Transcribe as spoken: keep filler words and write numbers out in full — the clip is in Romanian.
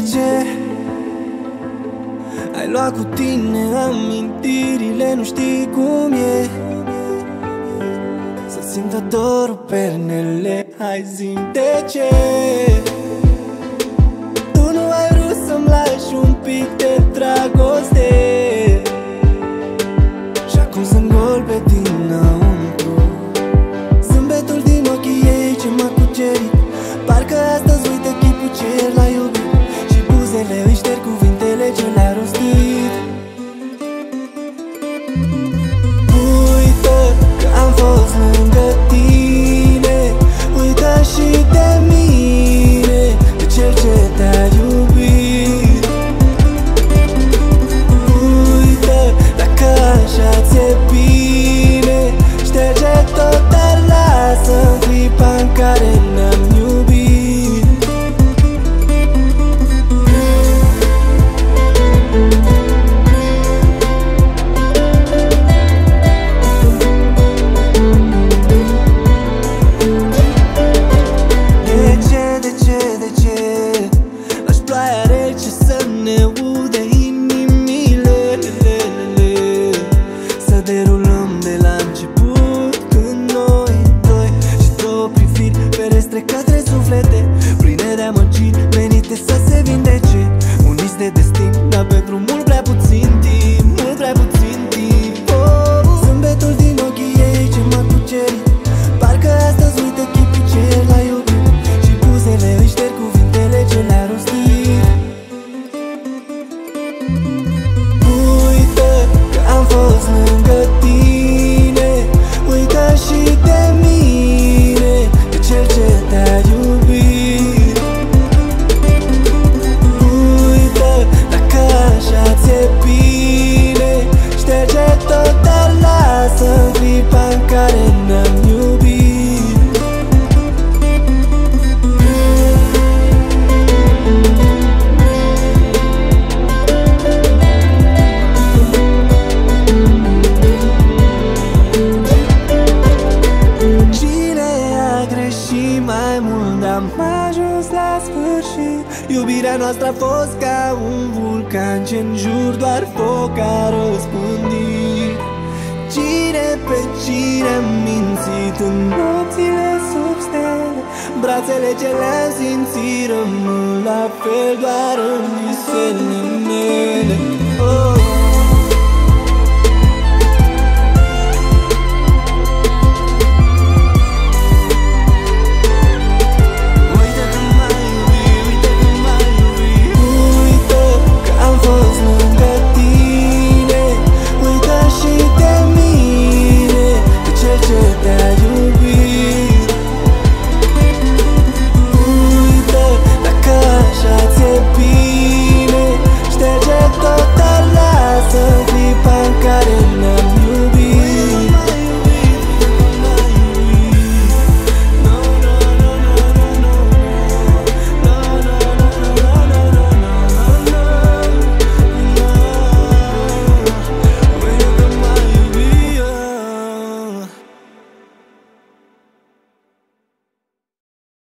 ce ai luat cu tine amintirile, nu știi cum e să simtă dorul pernele. Hai zi-mi de ce tu nu ai vrut să-mi lași un pic de dragoste și acum sunt gol pe dinăuntru. Zâmbetul din ochii ei ce m-a cucerit, parcă astăzi uită chipul ce ieri l-a iubit și buzele îi șterg cuvintele ce le-a rostit. Uită că am fost lângă tine, uită și de mine, de cel ce te-a iubit. Uită dacă așa ți-e bine, șterge tot, dar lasă-mi clipa în care ne-am iubit. De ce, de ce, de ce lași ploaia rece să ne ude inimile, să derulăm de la început când noi doi și două priviri, ferestre către suflete pline de amăgiri venite să se vindece. Un vis de destin, dar pentru mult prea puțin timp, mult prea puțin timp. Oh, zâmbetul din ochii ei ce m-a cucerit, parcă astăzi uită chipul ce ieri l-a iubit și buzele îi șterg cuvintele ce le-a rostit. Uită că am fost lângă tine, uită și de mine, de cel ce te-a iubit. Uită dacă așa ți-e bine, șterge tot, dar lasă-mi clipa în care ne-am iubit. Cine a greșit mai mult, dar am ajuns la sfârșit. Iubirea noastră a fost ca un vulcan ce în jur doar foc a răspândit. Cine pe cine a mințit în nopțile sub stele, brațele ce le-am simțit rămân la fel doar în visele.